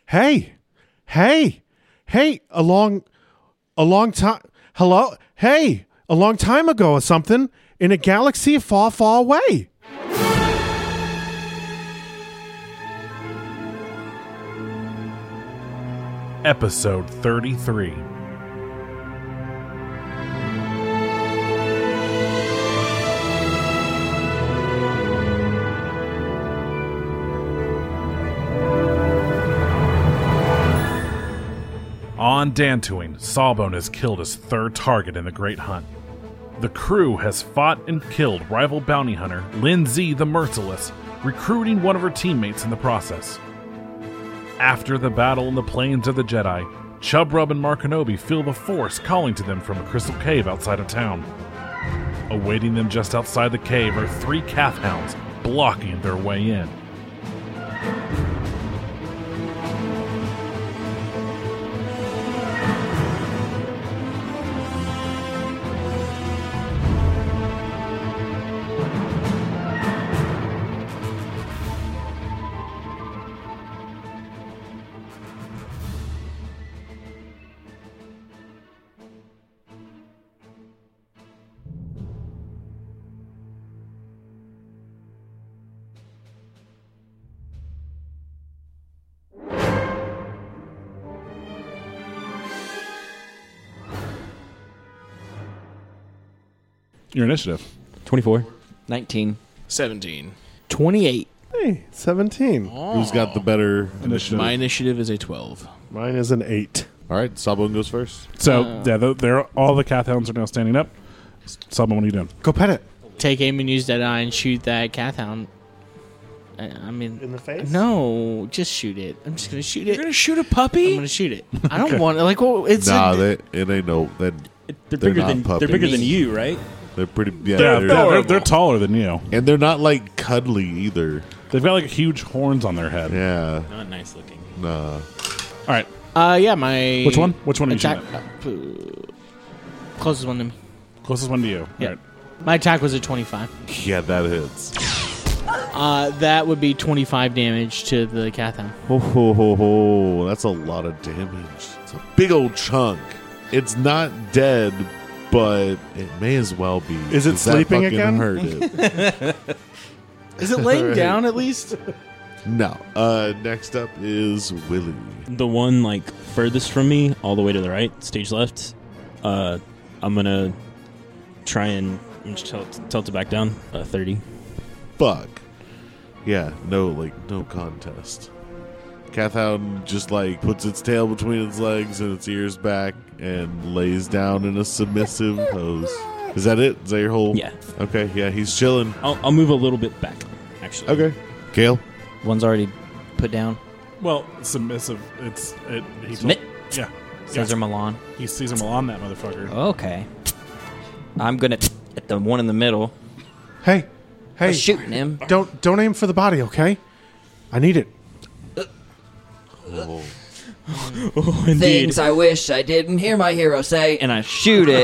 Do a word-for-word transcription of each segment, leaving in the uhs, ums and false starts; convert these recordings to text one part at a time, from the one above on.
Hey, hey, hey, a long, a long time, hello? Hey, a long time ago or something in a galaxy far, far away. Episode thirty-three. On Dantooine, Sawbone has killed his third target in the Great Hunt. The crew has fought and killed rival bounty hunter Lin Z the Merciless, recruiting one of her teammates in the process. After the battle in the Plains of the Jedi, Chubrub and Markanobi feel the Force calling to them from a crystal cave outside of town. Awaiting them just outside the cave are three Cath Hounds blocking their way in. Your initiative. twenty-four. nineteen. seventeen. twenty-eight. Hey, seventeen. Oh. Who's got the better initiative? My initiative is a twelve. Mine is an eight. All right, Sawbone goes first. So, Uh. yeah, they're, they're, all the Cath Hounds are now standing up. Sawbone, what are you doing? Go pet it. Take aim and use that eye and shoot that Cath Hound. I, I mean, In the face? no, just shoot it. I'm just gonna shoot it. You're gonna shoot a puppy? I'm gonna shoot it. I don't want like. Well, it's Nah, a, they, it ain't no. That They're, They're bigger not than puppies. they're bigger than you, right? they're pretty. Yeah, Yeah, they're, they're, they're, they're taller than you. and they're not like cuddly either. They've got like huge horns on their head. Yeah, Not nice looking. nah. All right. uh, yeah, my Which one? Which one are you attack, shooting uh, closest one to me. Closest one to you. Yeah. All right. My attack was a twenty-five. Yeah, that hits. Uh, that would be twenty-five damage to the Cath Hound. Ho ho ho ho! That's a lot of damage. It's a big old chunk. It's not dead, but it may as well be. Is it 'cause that sleeping fucking again? Hurt it. Is it laying Right. down at least? No. Uh, next up is Willie. The one like furthest from me, all the way to the right, stage left. Uh, I'm gonna try and I'm just tell, tell it to back down. Uh, Thirty. Fuck. Yeah, no, like, no contest. Cathound just, like, puts its tail between its legs and its ears back and lays down in a submissive pose. Is that it? Is that your whole... Yeah. Okay, yeah, he's chilling. I'll, I'll move a little bit back. Actually. Okay. Kale? One's already put down. Well, submissive. It's it. He Submit. Yeah. Caesar Milan. He Caesar Milan that motherfucker. Okay. I'm gonna at the one in the middle. Hey, hey, I'm shooting him. don't don't aim for the body, okay? I need it. Oh. Oh, indeed. Things I wish I didn't hear my hero say, and I shoot it.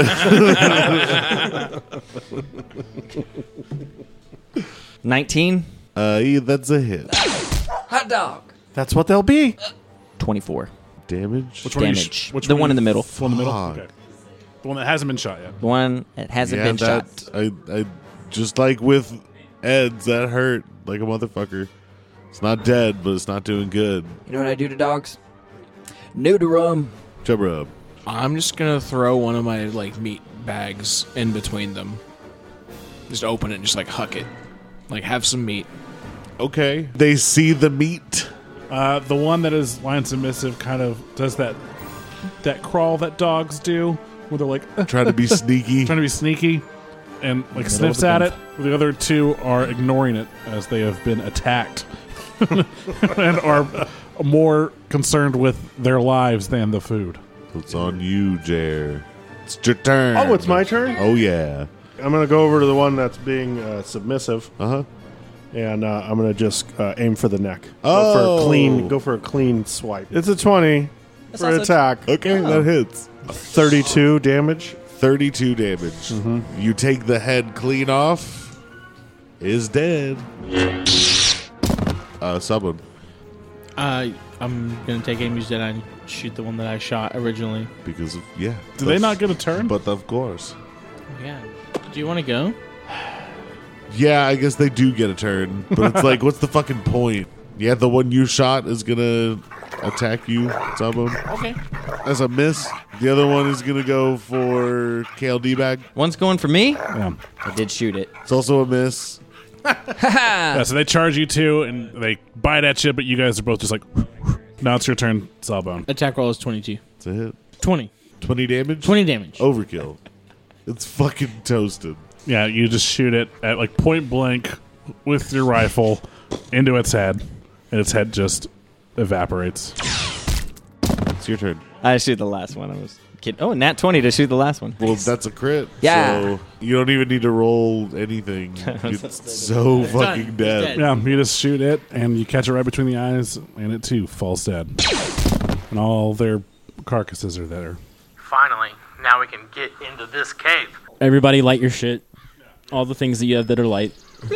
Nineteen. Uh, yeah, that's a hit. Hot dog. That's what they'll be. Twenty-four. Damage? Which one are you Damage. sh- which The one one are in the you- middle. The one in the middle? Fuck. Okay. The one that hasn't been shot yet. The one that hasn't yeah, been shot. that, I, I, just like with Ed's, that hurt like a motherfucker. It's not dead, but it's not doing good. You know what I do to dogs? Neuter 'em. Chubrub. I'm just gonna throw one of my like meat bags in between them. Just open it and just like huck it. Like have some meat. Okay. They see the meat. Uh, the one that is lion submissive kind of does that that crawl that dogs do, where they're like uh, Trying to be sneaky. trying to be sneaky, and like Middle sniffs of the at it. The other two are ignoring it as they have been attacked, and are more concerned with their lives than the food. It's on you, Jer. It's your turn. Oh, it's my turn? Oh, yeah. I'm going to go over to the one that's being uh, submissive, Uh-huh. and uh, I'm going to just uh, aim for the neck. Go Oh. for a clean, go for a clean swipe. It's a twenty That's for also- attack. Okay, that hits. thirty-two damage. thirty-two damage. You take the head clean off. Is dead. Uh, someone. Uh, I'm gonna take aim, use Deadeye, and shoot the one that I shot originally. Because of yeah. Do they not get a turn? But of course. Yeah. Do you want to go? Yeah, I guess they do get a turn, but it's like, what's the fucking point? Yeah, the one you shot is gonna attack you, Sawbone. Okay. That's a miss. The other one is gonna go for K L D bag. One's going for me. Yeah. I did shoot it. It's also a miss. Yeah, so they charge you two, and they bite at you, but you guys are both just like, now it's your turn, Sawbone. Attack roll is twenty-two. It's a hit. twenty. Twenty damage. twenty damage. Overkill. It's fucking toasted. Yeah, you just shoot it at like point blank with your rifle into its head, and its head just evaporates. It's your turn. I shoot the last one. I was kidding. Oh, nat twenty to shoot the last one. Well, that's a crit. Yeah. So you don't even need to roll anything. It's so fucking It's dead. dead. Yeah, you just shoot it, and you catch it right between the eyes, and it too falls dead. And all their carcasses are there. Finally, now we can get into this cave. Everybody light your shit. All the things that you have that are light.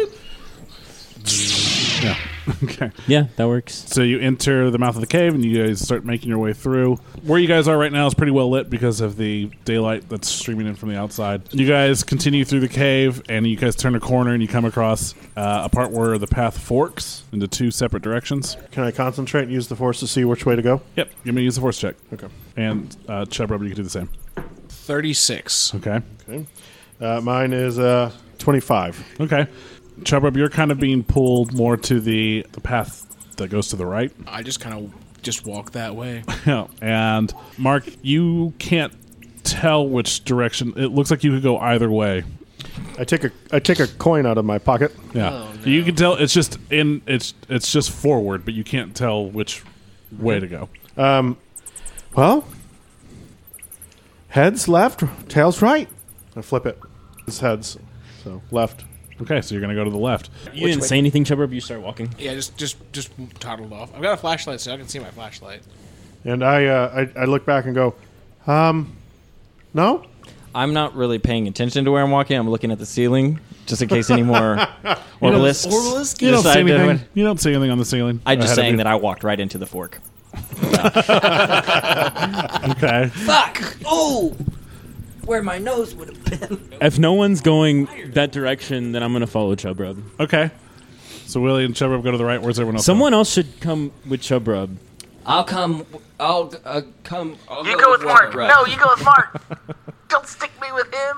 Yeah. Okay. Yeah, that works. So you enter the mouth of the cave, and you guys start making your way through. Where you guys are right now is pretty well lit because of the daylight that's streaming in from the outside. You guys continue through the cave, and you guys turn a corner, and you come across uh, a part where the path forks into two separate directions. Can I concentrate and use the force to see which way to go? Yep. Give me a use the force check. Okay. And uh, Chub Rubber, you can do the same. thirty-six. Okay. Okay. Uh, mine is uh, twenty-five. Okay. Chub Rubber, you're kind of being pulled more to the, the path that goes to the right. I just kind of just walk that way. Yeah. And Mark, you can't tell which direction. It looks like you could go either way. I take a I take a coin out of my pocket. Yeah. Oh, no. You can tell it's just in it's it's just forward, but you can't tell which way to go. Um, well, heads left, tails right. I flip it. It's heads, so left. Okay, so you're gonna go to the left. You didn't say anything, Chubber, but you start walking. Yeah, just just just toddled off. I've got a flashlight, so I can see my flashlight. And I, uh, I I look back and go, um, no. I'm not really paying attention to where I'm walking. I'm looking at the ceiling just in case any more orbalisks. Orbalisk? You don't see decide to- anything. You don't see anything on the ceiling. I'm just ahead of saying you. that I walked right into the fork. Okay. Fuck! Oh! Where my nose would have been. If no one's going that direction, then I'm going to follow Chubrub. Okay. So Willie and Chubb go to the right. Where's everyone else? Someone else should come with Chubrub. I'll come. I'll uh, come. I'll You go with Mark. No, you go with Mark. Don't stick me with him.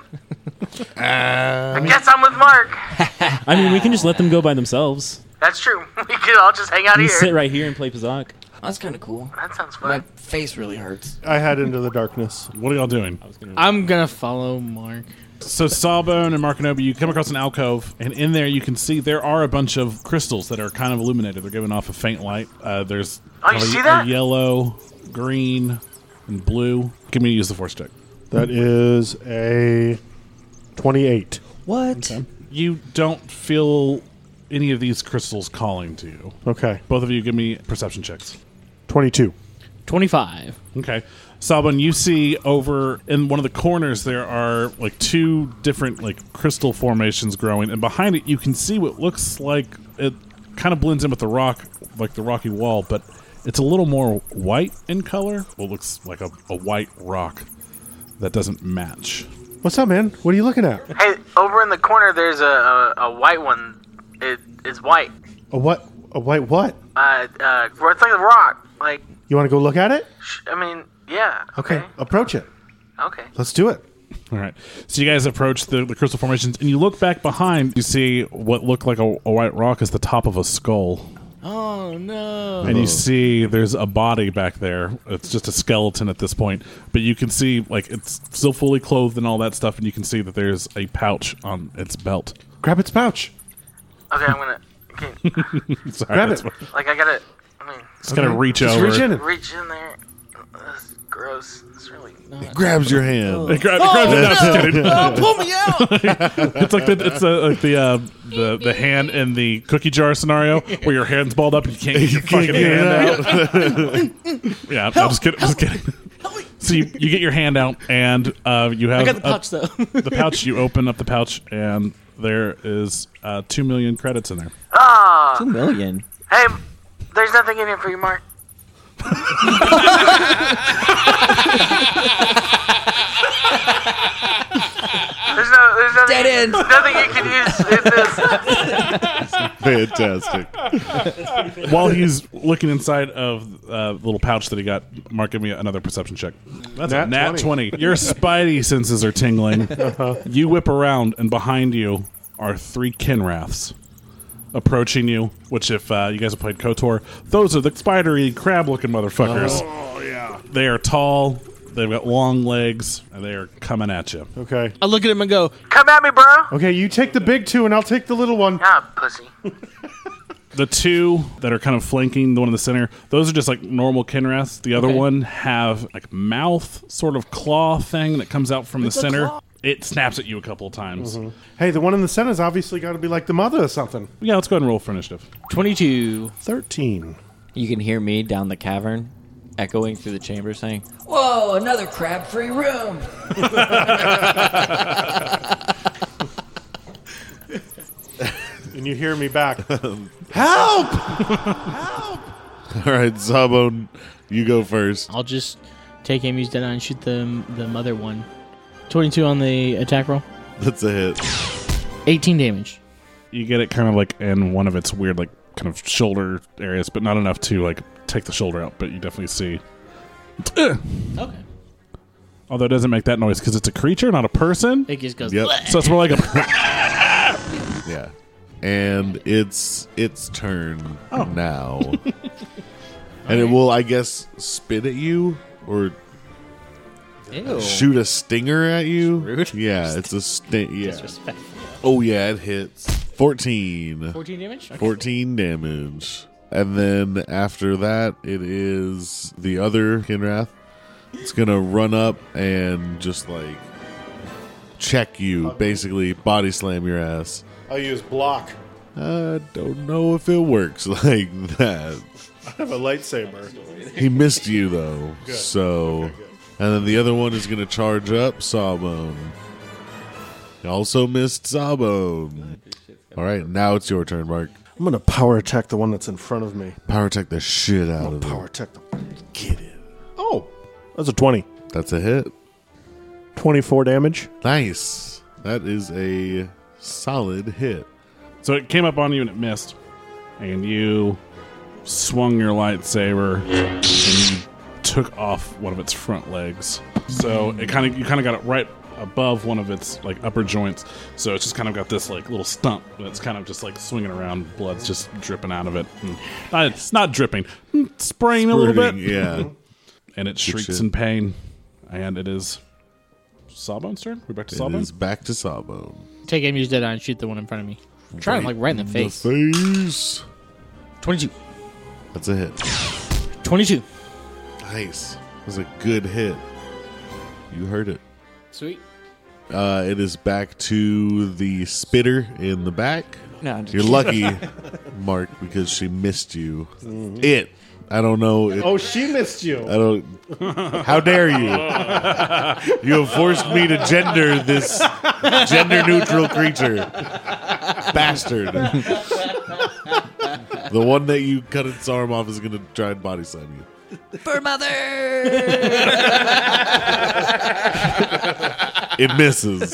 I guess I'm with Mark. I mean, we can just let them go by themselves. That's true. We could all just hang out We here. sit right here and play Pazak. That's kind of cool. That sounds My fun. face really hurts. I head into the darkness. What are y'all doing? I'm gonna follow Mark. So Sawbone and Markinobi, you come across an alcove, and in there you can see there are a bunch of crystals that are kind of illuminated. They're giving off a faint light. Uh, there's Oh, you kind of see a, that? a yellow, green, and blue. Give me a use the force check. That is a twenty-eight. What? You don't feel any of these crystals calling to you. Okay, Both of you give me perception checks. twenty-two. twenty-five. Okay. Sawbone, you see over in one of the corners there are like two different like crystal formations growing, and behind it you can see what looks like it kind of blends in with the rock, like the rocky wall, but it's a little more white in color. What looks like a, a white rock that doesn't match. What's up, man? What are you looking at? Hey, over in the corner, there's a, a, a white one. It is white. A what? A white what? Uh, uh, where it's like a rock. Like, You want to go look at it? sh- I mean, yeah. Okay, approach it. Okay. Let's do it. All right. So you guys approach the, the crystal formations, and you look back behind. You see what looked like a, a white rock is the top of a skull. Oh no! And you see there's a body back there. It's just a skeleton at this point. But you can see, like, it's still fully clothed and all that stuff, and you can see that there's a pouch on its belt. Grab its pouch. Okay, I'm gonna. Okay, Sorry, Grab that's it. what- like, I gotta. I mean, Just gotta reach Just over. reach in it. reach in there. That's gross. It's really. It grabs your hand. It grabs, it grabs it. No, just kidding. Oh, pull me out! It's like the it's uh, like the uh, the the hand in the cookie jar scenario where your hand's balled up and you can't get your fucking hand out. Yeah, I'm just kidding. Just kidding. So you, you get your hand out and uh, you have I got the a- pouch though. the pouch. You open up the pouch and there is uh, two million credits in there. Ah! Two million. Hey, there's nothing in here for you, Mark. There's no, there's nothing, Dead end. nothing you can use in this. Fantastic. While he's looking inside of uh, the little pouch that he got, Mark, give me another perception check. That's Nat a nat twenty. twenty. Your spidey senses are tingling. You whip around, and behind you are three Kinraths approaching you, which if uh, you guys have played KOTOR, those are the spidery, crab-looking motherfuckers. Oh, yeah. They are tall, they've got long legs, and they are coming at you. Okay. I look at him and go, Come at me, bro. Okay, you take the big two, and I'll take the little one. Ah, pussy. The two that are kind of flanking the one in the center, those are just like normal Kinraths. The other Okay. one have like mouth sort of claw thing that comes out from the center. It snaps at you a couple of times. Hey, the one in the center's obviously got to be like the mother or something. Yeah, let's go ahead and roll for initiative. twenty-two. thirteen. You can hear me down the cavern echoing through the chamber saying, "Whoa, another crab-free room!" And you hear me back. Help! All right, Sawbone, you go first. I'll just take aim, use Deadeye, and shoot the the mother one. twenty-two on the attack roll. That's a hit. eighteen damage. You get it kind of like in one of its weird like kind of shoulder areas, but not enough to like take the shoulder out, but you definitely see. Okay. Although it doesn't make that noise because it's a creature, not a person. It just goes. Yep. So it's more like a Yeah. And it's its turn now. And it will, I guess, spit at you or Ew. shoot a stinger at you. Rude. Yeah, it's a sting. Yeah. Disrespectful. Oh, yeah, it hits. fourteen. fourteen damage? Okay. fourteen damage. And then after that, it is the other Kinrath. It's going to run up and just like check you, basically body slam your ass. I'll use block. I don't know if it works like that. I have a lightsaber. He missed you though, so. And then the other one is going to charge up Sawbone. He also missed Sawbone. All right, now it's your turn, Mark. I'm going to power attack the one that's in front of me. Power attack the shit out of Power it. attack the... Get it. Oh, that's a twenty. That's a hit. twenty-four damage. Nice. That is a solid hit. So it came up on you and it missed, and you swung your lightsaber and you took off one of its front legs. So it kind of you kind of got it right above one of its like upper joints. So it's just kind of got this like little stump that's kind of just like swinging around. Blood's just dripping out of it. And not, it's not dripping, spraying a little bit. Spurting, Yeah. And it shrieks shit. in pain. And it is Sawbone's turn. We're back to It Sawbone. is back to Sawbone. Take aim, use Deadeye, and shoot the one in front of me. Try him like right in the face. The face. twenty-two. That's a hit. twenty-two. Nice. That was a good hit. You heard it. Sweet. Uh, it is back to the spitter in the back. No, I'm just You're lucky, Mark, because she missed you. It. I don't know. It, Oh, she missed you. I don't. How dare you? You have forced me to gender this gender-neutral creature, bastard. The one that you cut its arm off is going to try and body slam you. for mother. It misses.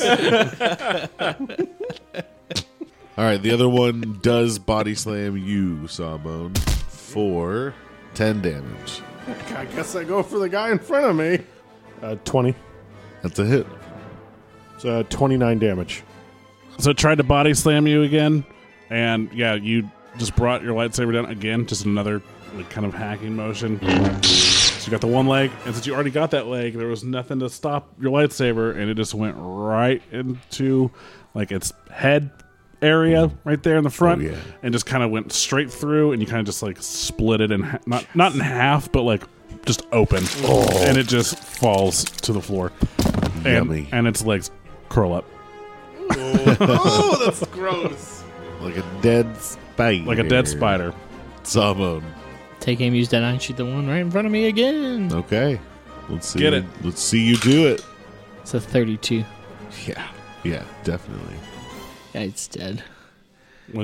All right, the other one does body slam you, Sawbone, for ten damage. I guess I go for the guy in front of me. Uh, twenty. That's a hit. It's uh, twenty-nine damage. So it tried to body slam you again, and yeah, you just brought your lightsaber down again, just another like kind of hacking motion. So you got the one leg, and since you already got that leg, there was nothing to stop your lightsaber, and it just went right into like its head area right there in the front, Oh, yeah. and just kind of went straight through, and you kind of just like split it in ha- not not in half, but like just open, and it just falls to the floor, and, Yummy. and its legs curl up. Oh, that's gross. Like a dead spider. Like a dead spider. Sawbone. Take aim, use Deadeye, and shoot the one right in front of me again. Okay. Let's see. Get it. Let's see you do it. It's a thirty-two. Yeah. Yeah, definitely. Yeah, it's dead. What'd you?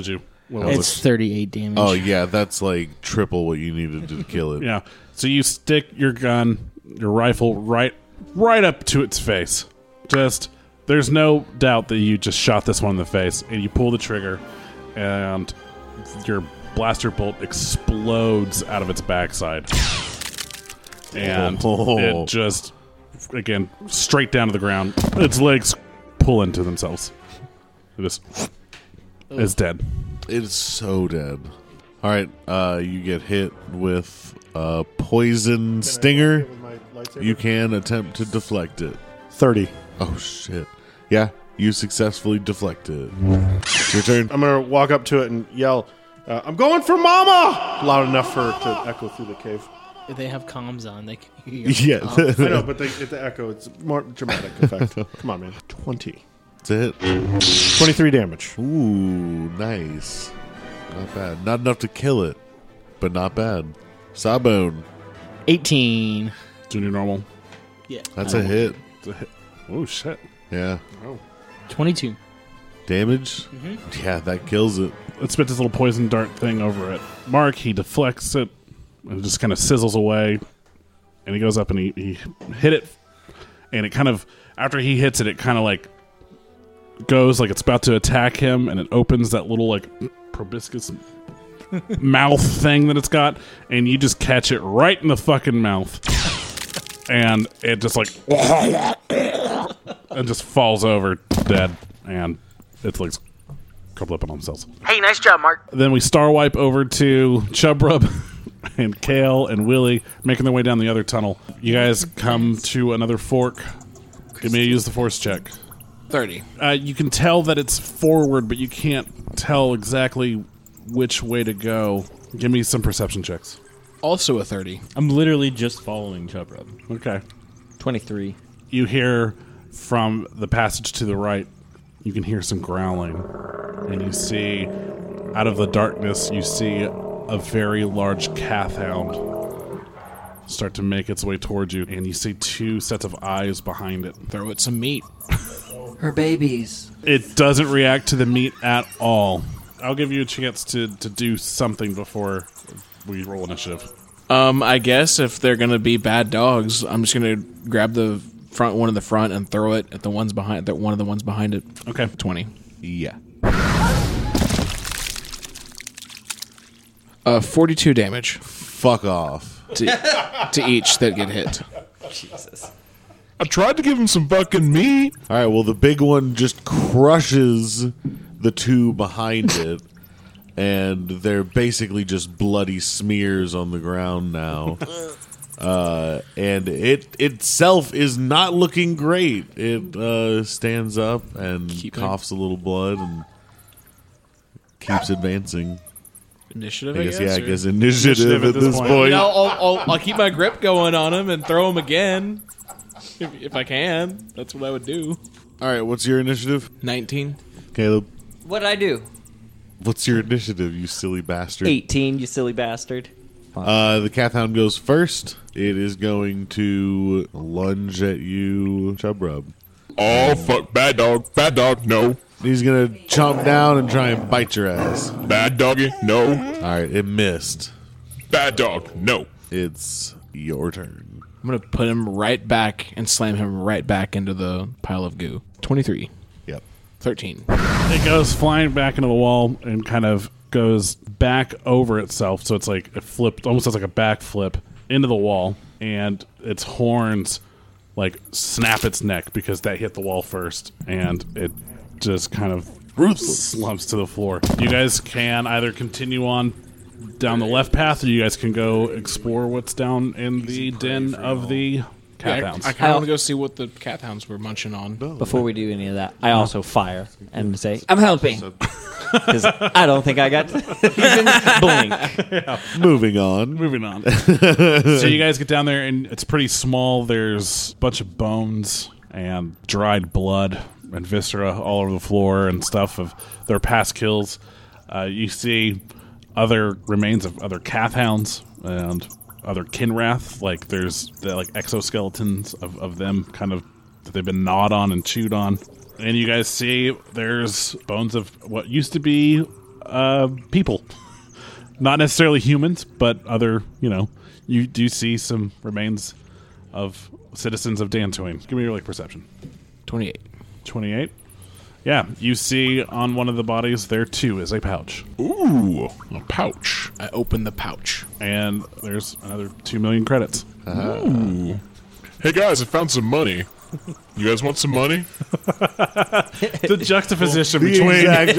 What was It's it? thirty-eight damage. Oh yeah, that's like triple what you needed to kill it. Yeah. So you stick your gun, your rifle, right, right up to its face. Just there's no doubt that you just shot this one in the face, and you pull the trigger, and your blaster bolt explodes out of its backside, and Oh. it just again straight down to the ground. Its legs pull into themselves. It is it's dead. It's so dead. All right, uh, you get hit with a poison stinger. You can attempt to deflect it. thirty. Oh shit! Yeah, you successfully deflect it. It's your turn. I'm going to walk up to it and yell, uh, I'm going for Mama! Loud enough for it to echo through the cave. If they have comms on, they can hear your Yeah, comms. I know, but they, at the echo, it's more dramatic effect. Come on, man. twenty. that's it. twenty-three damage. Ooh, nice. Not bad. Not enough to kill it, but not bad. Sawbone. eighteen. Do your normal. Yeah. That's a hit. It's a hit. Oh shit! Yeah. twenty-two. Damage? Yeah, that kills it. It spits this little poison dart thing over it. Mark, he deflects it, and it just kind of sizzles away. And he goes up and he, he hit it, and it kind of after he hits it, it kind of like goes like it's about to attack him, and it opens that little like proboscis mouth thing that it's got, and you just catch it right in the fucking mouth, and it just like and just falls over dead, and it's like couple up on themselves. Hey, nice job, Mark. Then we star wipe over to Chubrub and Kale and Willie making their way down the other tunnel. You guys come to another fork. Give me a use the force check. thirty. Uh, you can tell that it's forward, but you can't tell exactly which way to go. Give me some perception checks. Also a thirty. I'm literally just following Chubrub. Okay. twenty-three. You hear from the passage to the right, you can hear some growling. And you see, out of the darkness, you see a very large calf hound start to make its way towards you. And you see two sets of eyes behind it. Throw it some meat. Her babies. It doesn't react to the meat at all. I'll give you a chance to, to do something before we roll initiative. Um, I guess if they're gonna be bad dogs, I'm just gonna grab the front one in the front and throw it at the ones behind. That one of the ones behind it. Okay. Twenty. Yeah. Uh, forty-two damage Fuck off. to, to each that get hit. Jesus. I tried to give him some fucking meat. All right, well, the big one just crushes the two behind it, and they're basically just bloody smears on the ground now. Uh, and it itself is not looking great. It uh, stands up and Keep coughs a little blood and keeps advancing. Initiative, I I guess, guess. yeah, I or- guess initiative, Initiative at this point. You know, I'll, I'll, I'll keep my grip going on him and throw him again. If, if I can. That's what I would do. All right, what's your initiative? nineteen. Caleb, What did I do? what's your initiative, you silly bastard? eighteen, you silly bastard. Uh, the Cathound goes first. It is going to lunge at you, Chubrub. Oh, fuck. Bad dog. Bad dog. No. He's going to chomp down and try and bite your ass. Bad doggy. No. All right, it missed. Bad dog. No. It's your turn. I'm going to put him right back and slam him right back into the pile of goo. twenty-three. Yep. thirteen. It goes flying back into the wall and kind of goes back over itself. So it's like it flipped, almost as like a backflip into the wall. And its horns like snap its neck because that hit the wall first. And it just kind of slumps to the floor. You guys can either continue on down the left path, or you guys can go explore what's down in the den of the cat hounds. I, I kind of want to go see what the cat hounds were munching on. Before we do any of that, I also fire and say, I'm helping. Because I don't think I got to even blink. Moving on. Moving on. So you guys get down there, and it's pretty small. There's a bunch of bones and dried blood and viscera all over the floor and stuff of their past kills. Uh, you see other remains of other cath hounds and other kinrath. Like there's the, like exoskeletons of, of them kind of that they've been gnawed on and chewed on. And you guys see there's bones of what used to be uh, people. Not necessarily humans, but other, you know, you do see some remains of citizens of Dantooine. Give me your like perception. twenty-eight. twenty-eight. Yeah, you see on one of the bodies there too is a pouch. Ooh, a pouch. I open the pouch. And there's another two million credits. Ooh. Hey guys, I found some money. You guys want some money? The juxtaposition The between exact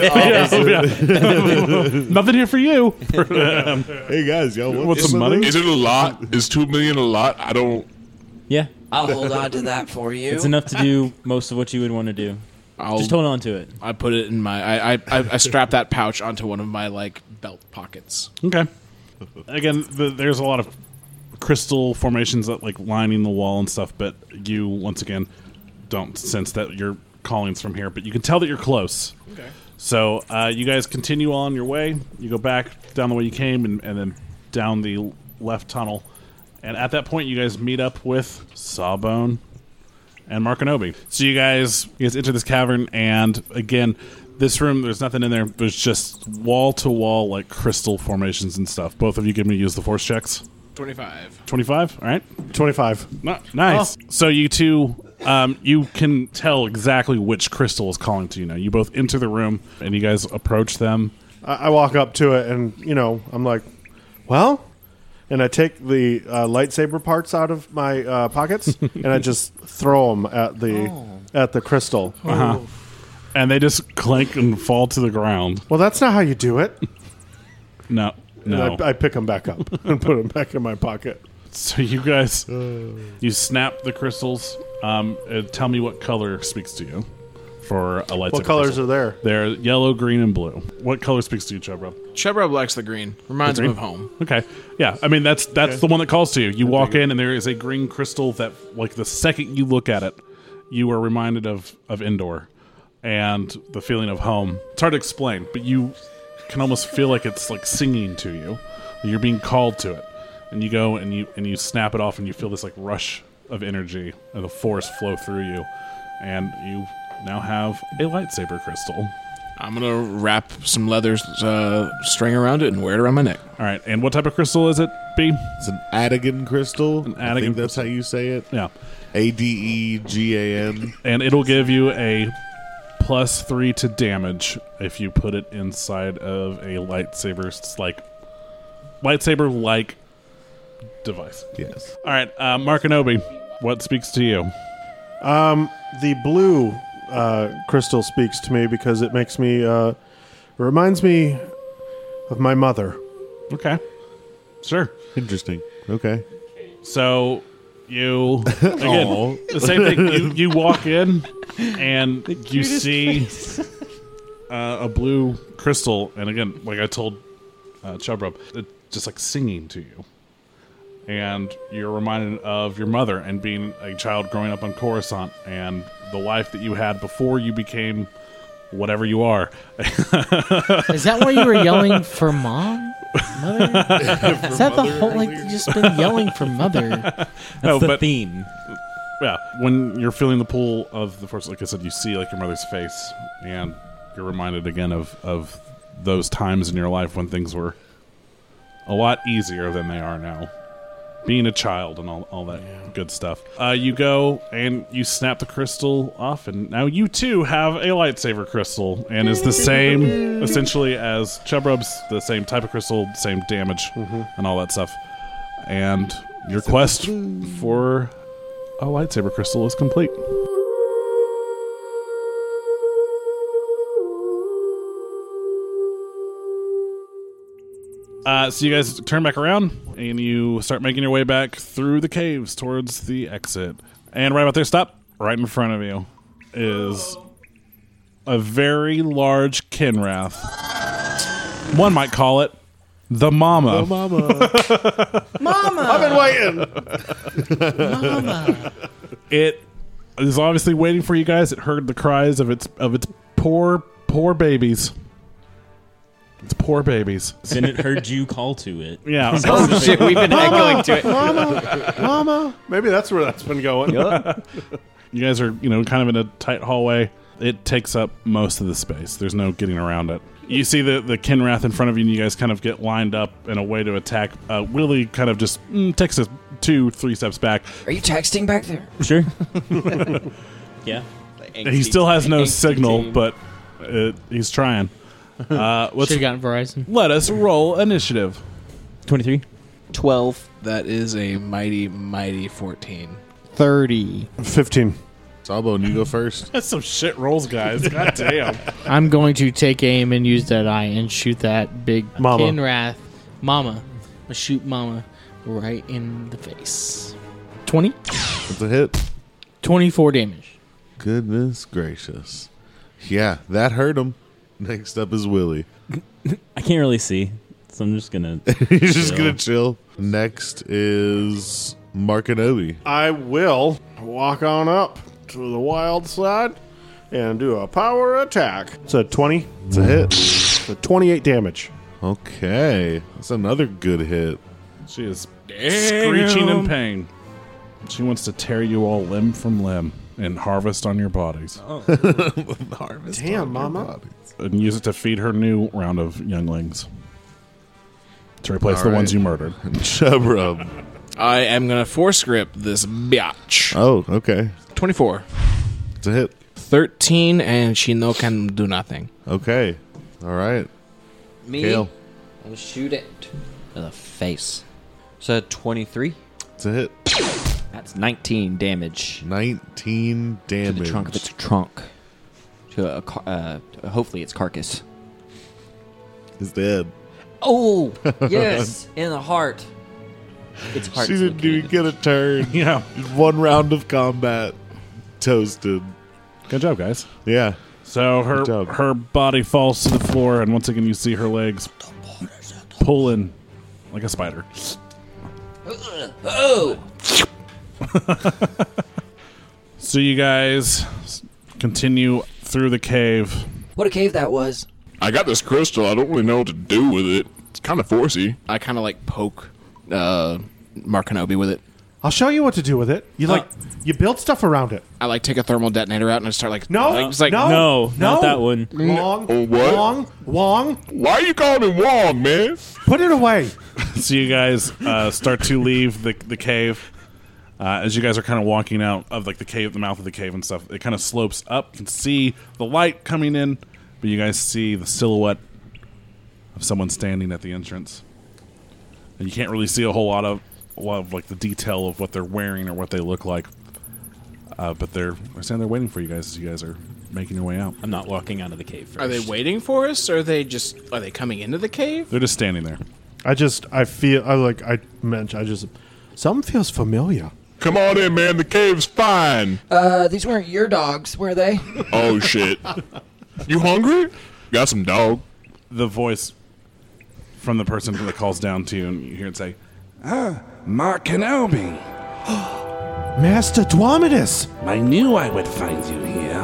Yeah, yeah. Nothing here for you. Um, Hey guys, y'all want, Want some money? Is it a lot? Is two million a lot? I don't. Yeah, I'll hold on to that for you. it's enough to do most of what you would want to do. I'll, Just hold on to it. I put it in my. I, I I I strap that pouch onto one of my like belt pockets. Okay. Again, the, there's a lot of crystal formations that like lining the wall and stuff, but you once again don't sense that your calling's from here. But you can tell that you're close. Okay. So uh, you guys continue on your way. You go back down the way you came, and, and then down the left tunnel. And at that point, you guys meet up with Sawbone and Markanobi. So you guys, you guys enter this cavern, and again, this room, there's nothing in there. There's just wall-to-wall, like, crystal formations and stuff. Both of you give me use the force checks. twenty-five. twenty-five? All right. twenty-five. No, nice. So you two, um, you can tell exactly which crystal is calling to you now. You both enter the room, and you guys approach them. I, I walk up to it, and, you know, I'm like, well... And I take the uh, lightsaber parts out of my uh, pockets, and I just throw them at the Oh. at the crystal. Uh-huh. And they just clink and fall to the ground. Well, that's not how you do it. No, no. And I, I pick them back up and put them back in my pocket. So you guys, you snap the crystals. Um, uh, tell me what color speaks to you for a lightsaber. What colors crystal. are there? They're yellow, green, and blue. What color speaks to you, Chubrub? Chebrub likes the green. Reminds The him green? of home. Okay, yeah. I mean, that's that's the one that calls to you. You walk in, and there is a green crystal that, like, the second you look at it, you are reminded of of Endor and the feeling of home. It's hard to explain, but you can almost feel like it's like singing to you. You're being called to it, and you go and you and you snap it off, and you feel this like rush of energy and the force flow through you, and you now have a lightsaber crystal. I'm gonna wrap some leather uh, string around it and wear it around my neck. All right, and what type of crystal is it, B? It's an Adigan crystal. An I Adigan think that's how you say it. Yeah. A D E G A N. And it'll give you a plus three to damage if you put it inside of a lightsaber like lightsaber like device. Yes. All right, uh, Markanobi, what speaks to you? Um, the blue uh, crystal speaks to me because it makes me, uh, it reminds me of my mother. Okay, sure. Interesting. Okay. So you again the same thing. You you walk in and you see uh, a blue crystal, and again, like I told uh, Chubrub, it's just like singing to you. And you're reminded of your mother and being a child growing up on Coruscant and the life that you had before you became whatever you are. Is that why you were yelling for mom? Mother? Is that the whole, like, you just been yelling for mother? That's No, the but- theme. Yeah, when you're feeling the pull of the force, like I said, you see like your mother's face, and you're reminded again of, of those times in your life when things were a lot easier than they are now. Being a child and all, all that good stuff. Uh, you go and you snap the crystal off, and now you too have a lightsaber crystal, and is the same essentially as Chubrub's, the same type of crystal, same damage, and all that stuff. And your quest for a lightsaber crystal is complete. Uh, so you guys turn back around and you start making your way back through the caves towards the exit. And right about there, stop. Right in front of you is a very large Kinrath. One might call it the Mama. The mama. Mama! I've been waiting. Mama! It is obviously waiting for you guys. It heard the cries of its of its poor poor babies. It's poor babies. Then it heard you call to it. Yeah. Oh shit, we've been echoing to it. Mama, mama. Maybe that's where that's been going. You guys are, you know, kind of in a tight hallway. It takes up most of the space. There's no getting around it. You see the, the Kinrath in front of you, and you guys kind of get lined up in a way to attack. Uh, Willie kind of just mm, takes us two, three steps back. Are you texting back there? Sure. Yeah. He still has no signal, but uh, he's trying. Uh, let's Should've gotten Verizon. Let us roll initiative. twenty-three. twelve. That is a mighty, mighty fourteen. thirty. fifteen. Sawbone, you go first. That's some shit rolls, guys. God damn. I'm going to take aim and use that eye and shoot that big Mama. Kinrath. Mama. I shoot Mama right in the face. twenty? That's a hit. twenty-four damage. Goodness gracious. Yeah, that hurt him. Next up is Willie. I can't really see, so I'm just gonna. He's just chill. gonna chill. Next is Markanobi. I will walk on up to the wild side and do a power attack. It's a twenty. It's a hit. It's a twenty-eight damage. Okay, that's another good hit. She is screeching in pain. She wants to tear you all limb from limb and harvest on your bodies. Harvest. Damn, on your mama. bodies. And use it to feed her new round of younglings. To replace All the right. ones you murdered. Chubrub. I am going to force grip this biatch. Oh, okay. twenty-four. It's a hit. thirteen, and she no can do nothing. Okay. All right. Me? Kale. I'll shoot it in the face. So twenty-three. It's a hit. That's nineteen damage nineteen damage. to the trunk of its trunk. To a car- uh, hopefully its carcass. It's dead. Oh yes, in the heart. Its heart. She didn't even get a turn. Yeah. Just one round of combat. Toasted. Good job, guys. Yeah. So her Good job. her body falls to the floor, and once again you see her legs pulling like a spider. Oh! So you guys continue through the cave. What a cave that was. I got this crystal. I don't really know what to do with it. It's kind of forcey. I kind of like poke uh, Markanobi with it. I'll show you what to do with it. You like you build stuff around it. I like take a thermal detonator out and I start like No, like, just like no, No, no, not that one. Wong, Oh, what? Wong, Wong. Why are you calling me Wong, man? Put it away. So you guys uh, start to leave the the cave. Uh, as you guys are kind of walking out of like the cave, the mouth of the cave and stuff, it kind of slopes up. You can see the light coming in, but you guys see the silhouette of someone standing at the entrance, and you can't really see a whole lot of a lot of like the detail of what they're wearing or what they look like. Uh, but they're they're standing there waiting for you guys as you guys are making your way out. I'm not walking out of the cave first. Are they waiting for us, or are they just are they coming into the cave? They're just standing there. I just I feel I like I mentioned I just something feels familiar. Come on in, man. The cave's fine. Uh, these weren't your dogs, were they? Oh, shit. You hungry? Got some dog. The voice from the person that calls down to you, and you hear it say, Ah, Mark Kenobi. Master Dwarmidus. I knew I would find you here.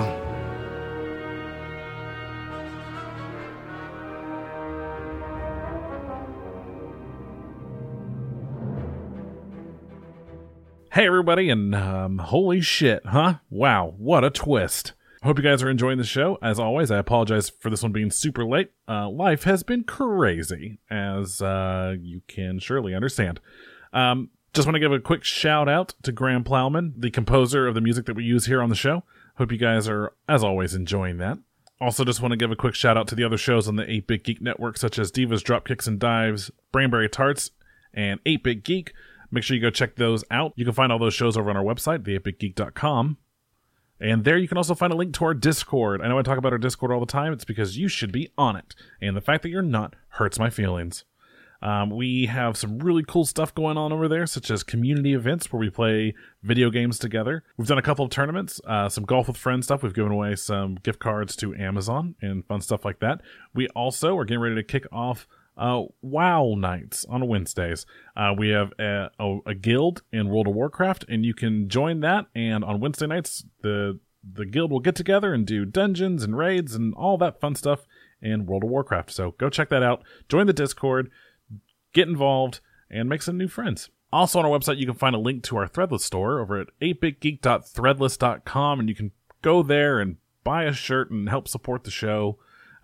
Hey everybody, and um, holy shit, huh? Wow, what a twist. Hope you guys are enjoying the show. As always, I apologize for this one being super late. Uh, life has been crazy, as uh, you can surely understand. Um, just want to give a quick shout out to Graham Plowman, the composer of the music that we use here on the show. Hope you guys are, as always, enjoying that. Also, just want to give a quick shout out to the other shows on the eight-Bit Geek Network, such as Divas, Dropkicks, and Dives, Brainberry Tarts, and eight-Bit Geek. Make sure you go check those out. You can find all those shows over on our website, the eight bit geek dot com. And there you can also find a link to our Discord. I know I talk about our Discord all the time. It's because you should be on it. And the fact that you're not hurts my feelings. Um, we have some really cool stuff going on over there, such as community events where we play video games together. We've done a couple of tournaments, uh, some golf with friends stuff. We've given away some gift cards to Amazon and fun stuff like that. We also are getting ready to kick off Uh, WoW nights on Wednesdays. Uh, we have a, a, a guild in World of Warcraft, and you can join that. And on Wednesday nights, the the guild will get together and do dungeons and raids and all that fun stuff in World of Warcraft. So go check that out. Join the Discord, get involved, and make some new friends. Also on our website, you can find a link to our Threadless store over at eight bit geek dot threadless dot com, and you can go there and buy a shirt and help support the show.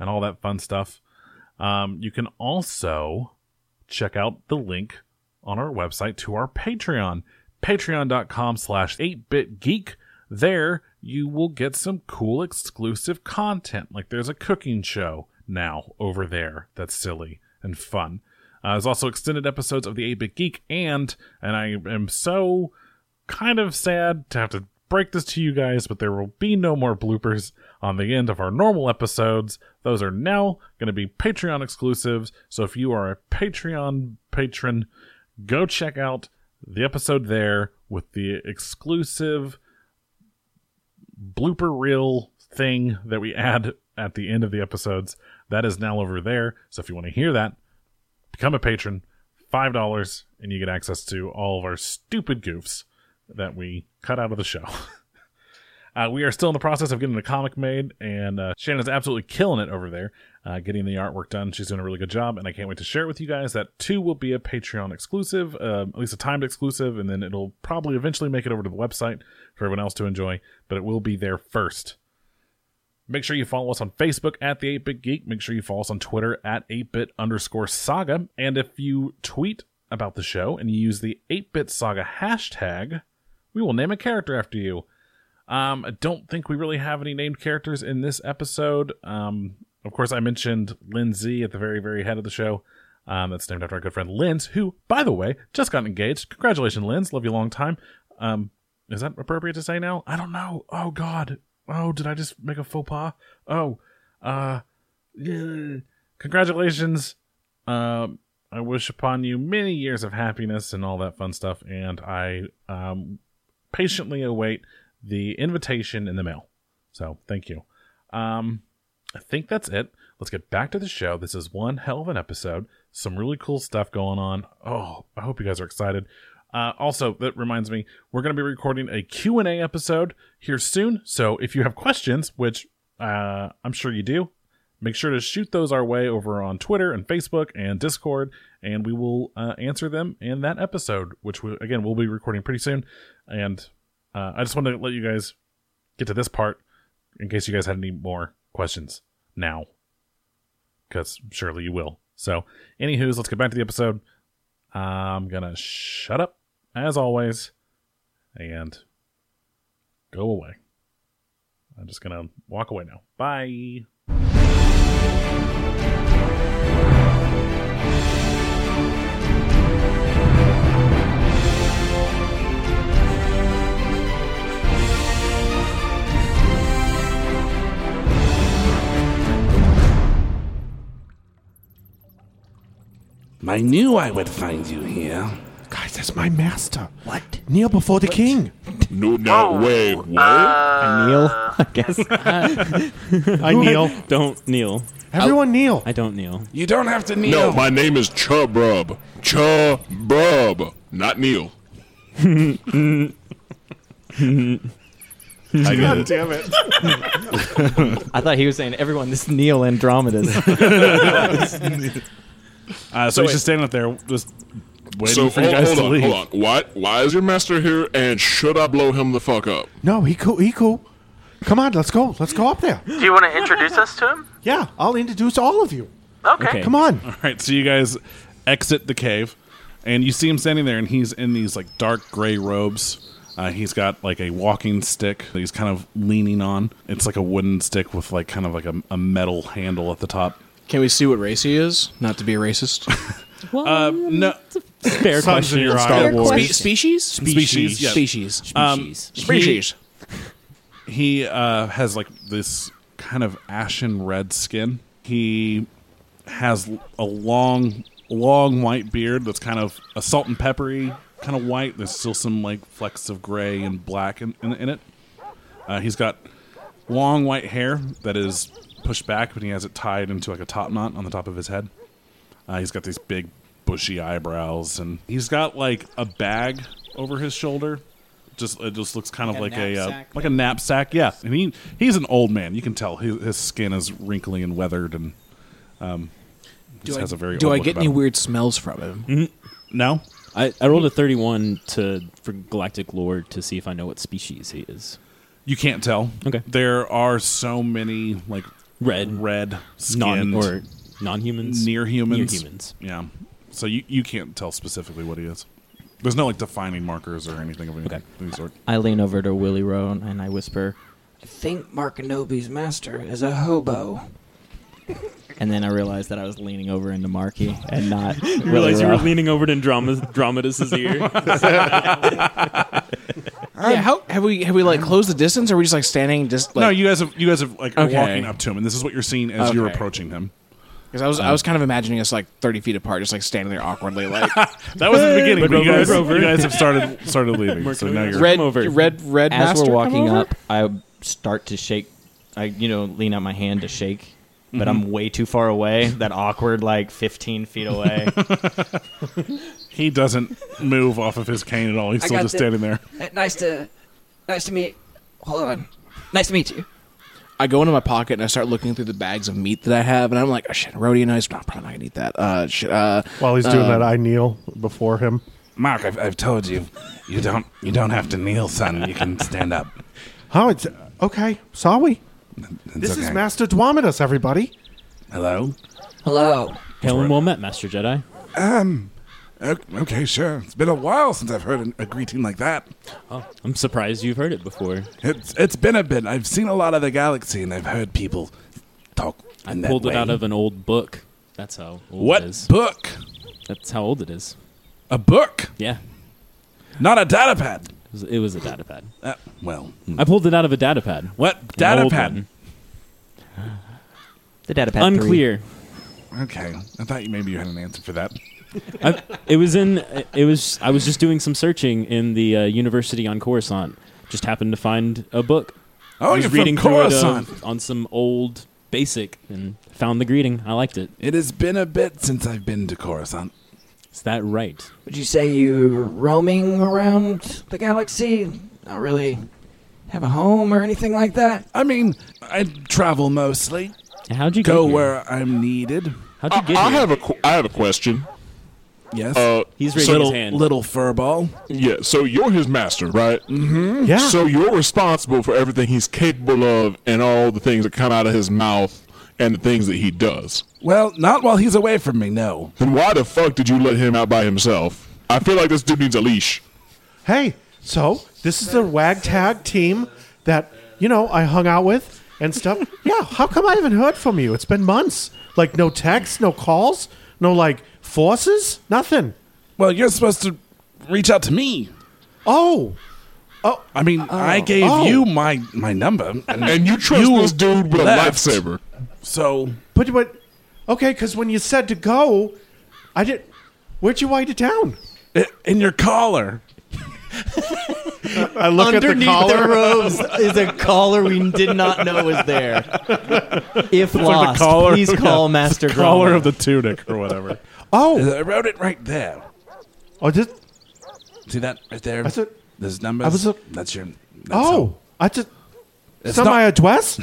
and all that fun stuff. Um, you can also check out the link on our website to our Patreon, patreon.com slash 8bitgeek. There, you will get some cool exclusive content. Like there's a cooking show now over there that's silly and fun. Uh, there's also extended episodes of the eight-Bit Geek, and and I am so kind of sad to have to break this to you guys, but there will be no more bloopers on the end of our normal episodes. Those are now going to be Patreon exclusives, so if you are a Patreon patron, go check out the episode there with the exclusive blooper reel thing that we add at the end of the episodes. That is now over there, so if you want to hear that, become a patron, five dollars, and you get access to all of our stupid goofs that we cut out of the show. uh, we are still in the process of getting a comic made, and uh, Shannon's absolutely killing it over there, uh, getting the artwork done. She's doing a really good job, and I can't wait to share it with you guys. That, too, will be a Patreon exclusive, uh, at least a timed exclusive, and then it'll probably eventually make it over to the website for everyone else to enjoy, but it will be there first. Make sure you follow us on Facebook at the eight-Bit Geek. Make sure you follow us on Twitter at eight-Bit underscore Saga. And if you tweet about the show and you use the eight-Bit Saga hashtag, we will name a character after you. Um, I don't think we really have any named characters in this episode. Um, of course, I mentioned Lindsay at the very, very head of the show. Um, that's named after our good friend Linz, who, by the way, just got engaged. Congratulations, Linz. Love you a long time. Um, is that appropriate to say now? I don't know. Oh, God. Oh, did I just make a faux pas? Oh, uh, yeah. Congratulations. Um, I wish upon you many years of happiness and all that fun stuff, and I um, patiently await the invitation in the mail. So, thank you. Um, I think that's it. Let's get back to the show. This is one hell of an episode. Some really cool stuff going on. Oh, I hope you guys are excited. Uh, also, that reminds me, we're going to be recording a Q and A episode here soon. So if you have questions, which uh, I'm sure you do, make sure to shoot those our way over on Twitter and Facebook and Discord, and we will uh, answer them in that episode, which, we, again, we'll be recording pretty soon. And uh, I just wanted to let you guys get to this part in case you guys had any more questions now, because surely you will. So, anywho's, let's get back to the episode. I'm going to shut up, as always, and go away. I'm just going to walk away now. Bye. I knew I would find you here. Guys, that's my master. What? Kneel before the king. No, no, wait, what? I kneel, I guess. I kneel. Don't kneel. Everyone kneel. I don't kneel. You don't have to kneel. No, my name is Chubrub. Chubrub, not Neil. I get it. Damn it. I thought he was saying, everyone, this is Neil Andromedus. Uh, so, so he's just standing up there, just waiting So for you hold, guys hold to on, leave. hold on. Why, why is your master here, and should I blow him the fuck up? No, he cool. He cool. Come on, let's go. Let's go up there. Do you want to introduce us to him? Yeah, I'll introduce all of you. Okay. Okay. Come on. All right, so you guys exit the cave, and you see him standing there, and he's in these like dark gray robes. Uh, he's got like a walking stick that he's kind of leaning on. It's like a wooden stick with like kind of like a, a metal handle at the top. Can we see what race he is? Not to be racist. Well, Uh, no, fair Suns question in in your Star eye. Wars. Spe- species? Species, yeah. Species. Um, Species. He uh, has like this kind of ashen red skin. He has a long, long white beard that's kind of a salt and peppery kind of white. There's still some like flecks of gray and black in, in, in it. Uh, he's got long white hair that is pushed back, but he has it tied into like a top knot on the top of his head. Uh, he's got these big bushy eyebrows, and he's got like a bag over his shoulder. Just it just looks kind of like, Like a a, uh, knapsack? like a knapsack. Yeah, and he he's an old man. You can tell his, his skin is wrinkly and weathered, and um, just Do has I, a very. do old I look get about any him. weird smells from him? No. I, I rolled a thirty-one to for galactic lore to see if I know what species he is. You can't tell. Okay. There are so many like red, red non skinned, or non-humans, near humans. near humans. Yeah. So you, you can't tell specifically what he is. There's no like defining markers or anything of any, Okay. any sort. I lean over to Willie Rowan and I whisper, I think Markinobi's master is a hobo. and then I realized that I was leaning over into Marky and not. You Willie realize you were Rowan. leaning over to Drama, Dramatis's ear. Yeah, how have we have we like closed the distance, or are we just like standing just like? no, you guys have you guys have like are Okay. walking up to him, and this is what you're seeing as you're Okay. approaching him. Because I was I was kind of imagining us like thirty feet apart, just like standing there awkwardly, like That was at the beginning, but you Rover, guys, Rover. you guys have started started leaving. So now you're red over. red red. As master, we're come walking over? up, I start to shake. I, you know, lean out my hand to shake, but Mm-hmm. I'm way too far away. That awkward, like fifteen feet away. he doesn't move off of his cane at all. He's I still got just the- standing there. Uh, Nice to, nice to meet. Hold on. Nice to meet you. I go into my pocket and I start looking through the bags of meat that I have, and I'm like, oh shit, rhodionised. No, I'm probably not gonna eat that. Uh, shit, uh, While he's doing um, that, I kneel before him. Mark, I've, I've told you, you don't you don't have to kneel, son. You can stand up. Oh, it's okay. Sorry. It's This is okay. Master Dwamidas, everybody. Hello. Hello. Hail and well met, Master Jedi. Um. o- Okay, sure. It's been a while since I've heard an- a greeting like that. Oh, I'm surprised you've heard it before. It's it's been a bit. I've seen a lot of the galaxy, and I've heard people talk. I in that pulled it way. out of an old book. That's how old What it is. book? That's how old it is. A book, Yeah, not a datapad. it was, it was a datapad. Uh, well, hmm. I pulled it out of a datapad. what An old datapad? one. The data pad. Unclear. Okay, I thought you maybe you had an answer for that. I, it was in. It was. I was just doing some searching in the uh, university on Coruscant. Just happened to find a book. Oh, I was you're from reading through it uh, Coruscant. on some old basic and found the greeting. I liked it. It has been a bit since I've been to Coruscant. Is that right? Would you say you're roaming around the galaxy? Not really have a home or anything like that? I mean, I travel mostly. How'd you Go get here? where I'm needed. How'd you get I here? have a qu- I have a question. Yes. Uh, He's raising little his hand. little furball. yeah, so you're his master, right? Mm-hmm. Yeah. So you're responsible for everything he's capable of and all the things that come out of his mouth and the things that he does. Well, not while he's away from me. No. Then why the fuck did you let him out by himself? I feel like this dude needs a leash. Hey, so this is the Wagtag team that, you know, I hung out with and stuff. Yeah, how come I haven't heard from you? It's been months. Like, no texts, no calls, no, like, forces? Nothing. Well, you're supposed to reach out to me. Oh. Oh. I mean, I gave Oh. you my my number, and, And you trust you this dude with left. a lightsaber. So But, but, okay, because when you said to go, I did. Where'd you write it down? i- in your collar. I look Underneath at the the collar. robes is a collar we did not know was there. If like lost, the collar, please call Master collar Drama. of the tunic or whatever. Oh. I wrote it right there. Oh, this, See that right there? That's it. There's numbers. I was a- that's your. That's oh. I just. It's Is that not- my address?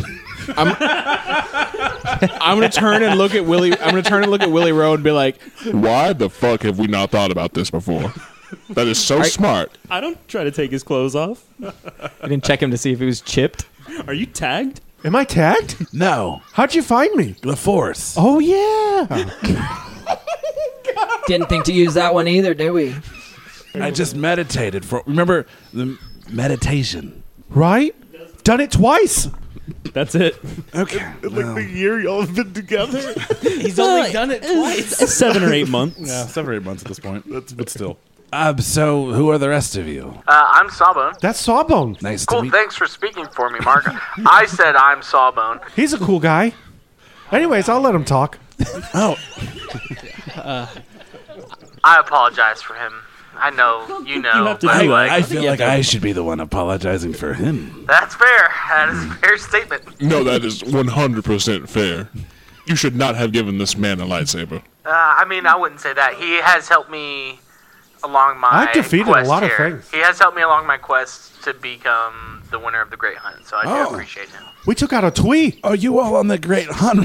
I'm gonna turn and look at Willie. I'm gonna turn and look at Willie Rowe and be like, Why the fuck have we not thought about this before? That is so smart. I don't try to take his clothes off. I didn't check him to see if he was chipped. Are you tagged? Am I tagged? No, How'd you find me? the Force. Oh, yeah. Didn't think to use that one either, did we? I just meditated for. Remember the meditation. Right? Done it twice. That's it. Okay. well, year y'all have been together. He's only done it twice. Seven or eight months. Yeah, seven or eight months at this point. That's, but still. um, so who are the rest of you? Uh, I'm Sawbone. That's Sawbone. Nice Cool, to meet. thanks for speaking for me, Mark. I said I'm Sawbone. He's a cool guy. Anyways, I'll let him talk. Oh, I apologize for him. I know, you know. You have to but, do that. like, I feel like I should be the one apologizing for him. That's fair. That is a fair statement. No, that is one hundred percent fair. You should not have given this man a lightsaber. Uh, I mean, I wouldn't say that. He has helped me along my I've defeated a quest lot of here. things. He has helped me along my quest to become the winner of the Great Hunt, so I do Oh. appreciate him. We took out a twee. Are you all on the Great Hunt?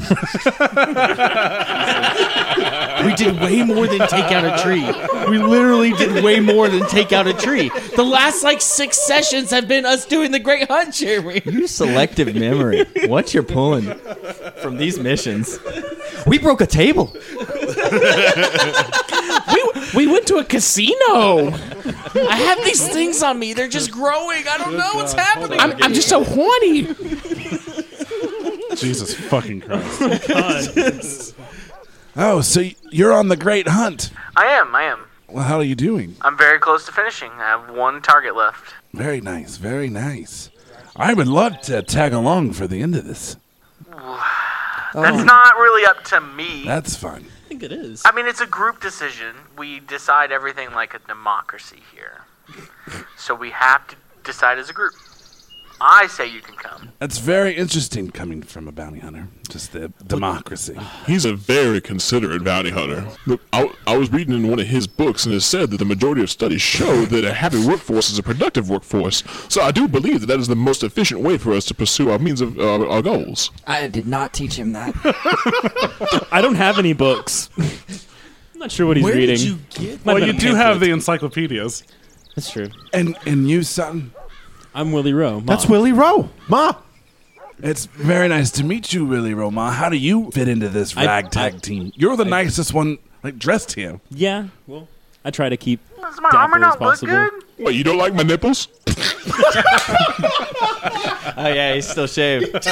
We did way more than take out a tree. We literally did way more than take out a tree. The last like six sessions have been us doing the Great Hunt, Jeremy. You selective memory. What you're pulling from these missions? We broke a table. we we went to a casino. I have these things on me. They're just growing. I don't know what's happening. I'm, I'm just so horny. Jesus fucking Christ. Oh, so you're on the Great Hunt. I am, I am. Well, how are you doing? I'm very close to finishing. I have one target left. Very nice, very nice. I would love to tag along for the end of this. That's not really up to me. That's fine. I think it is. I mean, it's a group decision. We decide everything like a democracy here. So we have to decide as a group. I say you can come. That's very interesting coming from a bounty hunter. Just the democracy. He's a very considerate bounty hunter. Look, I, I was reading in one of his books, and it said that the majority of studies show that a happy workforce is a productive workforce. So I do believe that that is the most efficient way for us to pursue our means of uh, our goals. I did not teach him that. I don't have any books. I'm not sure what he's Where reading. did you get Well, you do have the encyclopedias. That's true. And and you, son? I'm Willie Rowe. Ma. That's Willie Rowe. Ma. It's very nice to meet you, Willie Roma. How do you fit into this I- ragtag I- team? You're the I- nicest one, like dressed here. Yeah, well, I try to keep Does my armor dapper as not look possible. good? What, you don't like my nipples? Oh yeah, he's still shaved. Good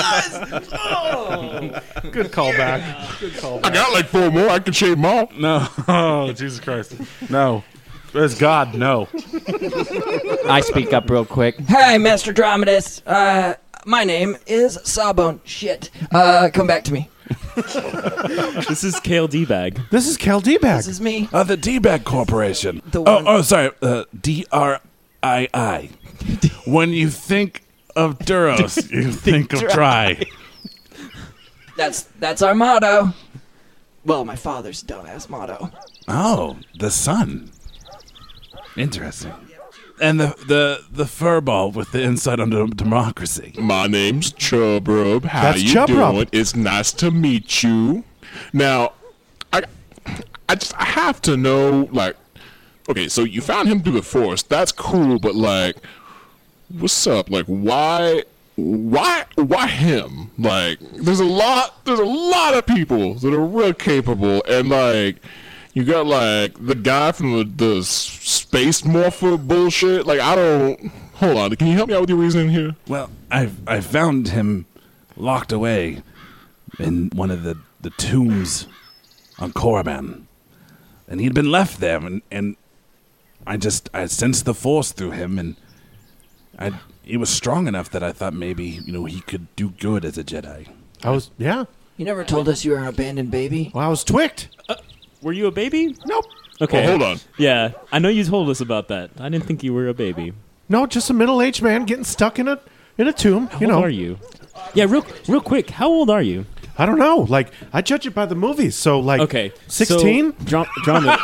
callback. Good callback. I got like four more. I can shave them all. No. Oh, Jesus Christ. No. There's God, no. I speak up real quick. Hi, Master Dromedas. Uh, my name is Sawbone. Shit. Uh, come back to me. This is Kale D-Bag. This is Cal D-Bag. This is me. Uh, the D-Bag Corporation. The oh, one- oh, sorry. Uh, D R I I. When you think of Duros, you think of dry. That's that's our motto. Well, my father's dumbass motto. Oh, the sun. Interesting. And the the the furball with the insight on dem- democracy. My name's Chubrub. How That's you Chubrub. doing? It's nice to meet you. Now, I, I just I have to know, like, okay, so you found him through the forest. That's cool, but like, what's up? Like, why, why, why him? Like, there's a lot, there's a lot of people that are real capable, and like. You got, like, the guy from the, the s- space morpher bullshit. Like, I don't... Hold on. Can you help me out with your reasoning here? Well, I I found him locked away in one of the, the tombs on Korriban. And he'd been left there, and, and I just... I sensed the force through him, and I he was strong enough that I thought maybe, you know, he could do good as a Jedi. I was, yeah. You never told us you were an abandoned baby. Well, I was twicked. Were you a baby? Nope. Okay. Well, hold on. Yeah, I know you told us about that. I didn't think you were a baby. No, just a middle-aged man getting stuck in a in a tomb. How you old know. are you? Yeah, real real quick. How old are you? I don't know. Like, I judge it by the movies. So, like, Okay, sixteen? So, dra- drama.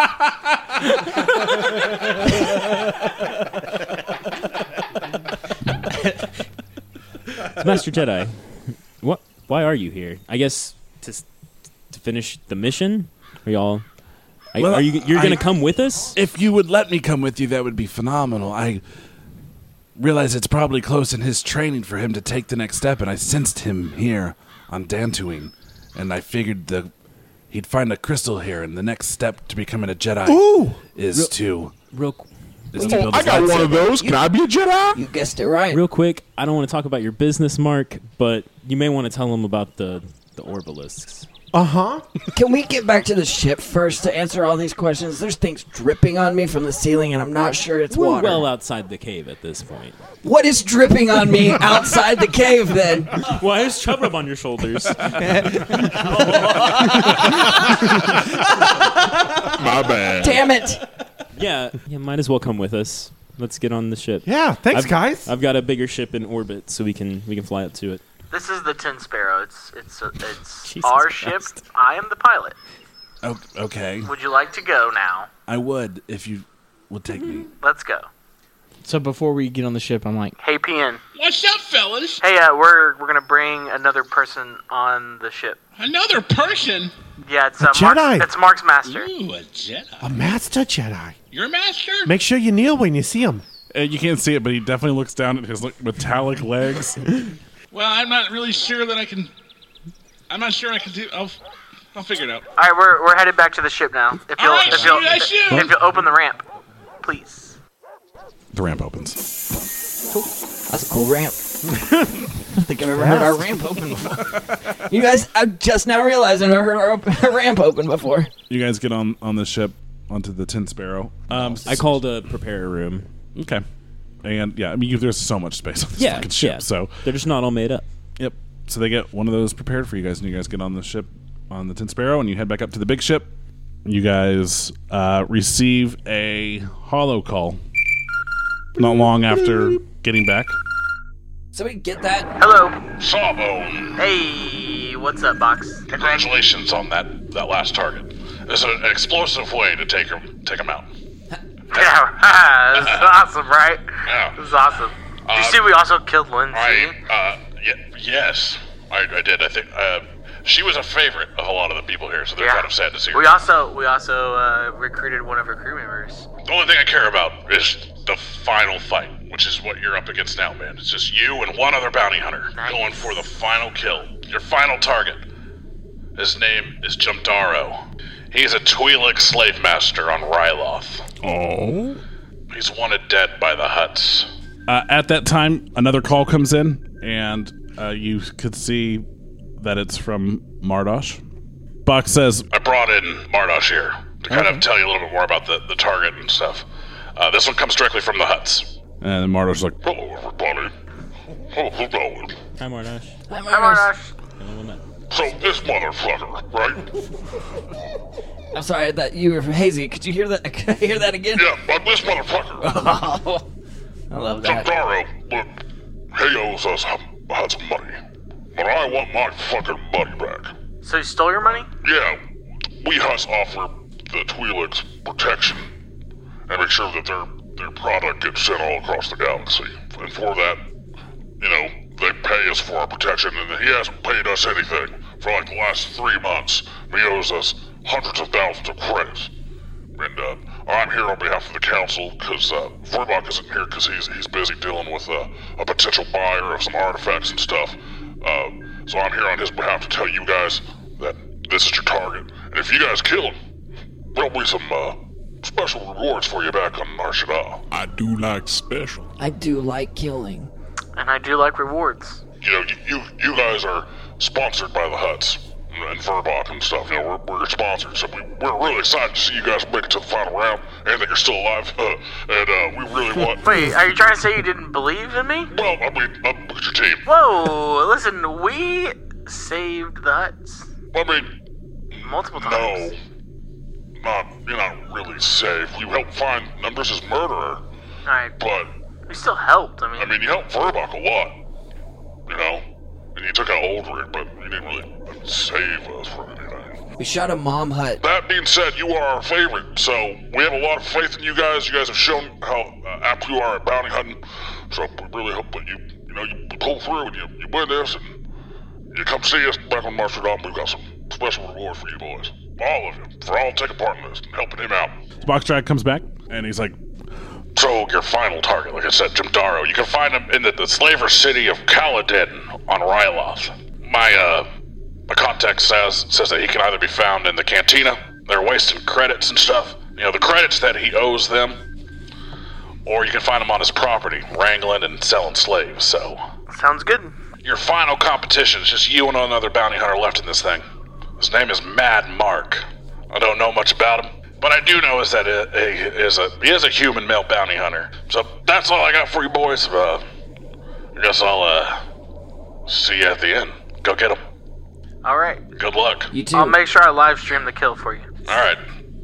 Master Jedi, what? Why are you here? I guess to s- to finish the mission. Are y'all? Are, Well, are you? You're gonna I- come with us? If you would let me come with you, that would be phenomenal. I realize it's probably close in his training for him to take the next step, and I sensed him here on Dantooine, and I figured the he'd find a crystal here, and the next step to becoming a Jedi Ooh! is Real- to Real. is to Oh, build I his got one of lightsaber. those. Can I be a Jedi? You guessed it right. Real quick, I don't want to talk about your business, Mark, but you may want to tell them about the the orbalisks. Uh-huh. Can we get back to the ship first to answer all these questions? There's things dripping on me from the ceiling, and I'm not sure it's We're water. well outside the cave at this point. What is dripping on me outside the cave, then? Why is Chubrub on your shoulders? My bad. Damn it! Yeah, you might as well come with us. Let's get on the ship. Yeah, thanks, I've, guys. I've got a bigger ship in orbit, so we can we can fly up to it. This is the Tin Sparrow. It's it's it's Jesus our Christ. ship. I am the pilot. O- okay, Would you like to go now? I would if you will take me. Let's go. So before we get on the ship, I'm like, Hey, P N. What's up, fellas? Hey, uh, we're we're gonna bring another person on the ship. Another person? Yeah, it's A uh, Mark's, Jedi. it's Mark's master. Ooh, a Jedi. A master Jedi. Your master? Make sure you kneel when you see him. Uh, you can't see it, but he definitely looks down at his like, metallic legs. Well, I'm not really sure that I can. I'm not sure I can do. I'll, I'll figure it out. All right, we're we're headed back to the ship now. If you'll All right, if you'll, shoot, I shoot. if you'll open the ramp, please. The ramp opens. Cool. That's a cool ramp. I don't think I've ever heard our ramp open before. You guys, I'm just now realizing I heard our, op- our ramp open before. You guys get on, on the ship onto the Tin Sparrow. Um, I called a prepare room. Okay. And yeah, I mean, you, there's so much space on this Yeah, fucking ship. yeah. So They're just not all made up. Yep. So they get one of those prepared for you guys, and you guys get on the ship on the Tin Sparrow, and you head back up to the big ship. You guys uh, receive a holo call not long after getting back. Somebody get that? Hello. Sawbone, Hey, what's up, Box? congratulations on that, that last target. It's an explosive way to take him take him out. Yeah, this is awesome, right? Yeah. This is awesome. Did you Uh, see we also killed Lindsay? I, uh, y- yes, I, I did. I think uh, she was a favorite of a lot of the people here, so they're Yeah. kind of sad to see her. We also we also uh, recruited one of her crew members. The only thing I care about is the final fight, which is what you're up against now, man. It's just you and one other bounty hunter Nice. going for the final kill. Your final target. His name is Jumdaro. He's a Twi'lek slave master on Ryloth. Oh. He's wanted dead by the Hutts. Uh, at that time, another call comes in, and uh, you could see that it's from Mardosh. Buck says, I brought in Mardosh here to kind Okay. of tell you a little bit more about the, the target and stuff. Uh, this one comes directly from the Hutts. and Mardosh's like, Hello, everybody. Oh, hello. Hi, Mardosh. Hi, Mardosh. So, this motherfucker, right? I'm sorry that you were hazy. Could you hear that? Could I hear that again? Yeah, but this motherfucker. Oh, I love that. Jumdaro, look, he owes us Hutts money. But I want my fucking money back. So you stole your money? Yeah, we Hutts offer the Twi'leks protection and make sure that their their product gets sent all across the galaxy. And for that, you know, they pay us for our protection, and he hasn't paid us anything for like the last three months. He owes us hundreds of thousands of credits. And uh, I'm here on behalf of the council because uh, Verbach isn't here because he's he's busy dealing with uh, a potential buyer of some artifacts and stuff. Uh, so I'm here on his behalf to tell you guys that this is your target. And if you guys kill him, there'll be some uh, special rewards for you back on Nar Shaddaa. I do like special. I do like killing. And I do like rewards. You know, you you, you guys are sponsored by the Hutts and Verbach and stuff. You know, we're, we're sponsored, so we, we're really excited to see you guys make it to the final round and that you're still alive. Uh, and uh, we really want. Wait, are you trying to say you didn't believe in me? Well, I mean, uh, look at your team. Whoa, listen, we saved the Hutts I mean, multiple times. no, not you're not really safe. You helped find Numbers' murderer, Alright, but we still helped. I mean, I mean, you helped Verbach a lot. You know, and you took out Aldrin, but you didn't really save us from anything. We shot a mom hut. That being said, you are our favorite, so we have a lot of faith in you guys. You guys have shown how uh, apt you are at bounty hunting, so we really hope that you, you know, you pull through and you, you win this, and you come see us back on Nar Shaddaa. We've got some special rewards for you boys, all of you, for all taking part in this and helping him out. Boxtrack comes back, and he's like, So, your final target, like I said, Jumdaro, you can find him in the, the slaver city of Kaladin on Ryloth. My, uh, my contact says says that he can either be found in the cantina, they're wasting credits and stuff, you know, the credits that he owes them, or you can find him on his property, wrangling and selling slaves, so. sounds good. Your final competition is just you and another bounty hunter left in this thing. His name is Mad Mark. I don't know much about him. What I do know is that he is a he is a human male bounty hunter. So that's all I got for you boys. Uh, I guess I'll uh, see you at the end. Go get him. All right. Good luck. You too. I'll make sure I live stream the kill for you. All right.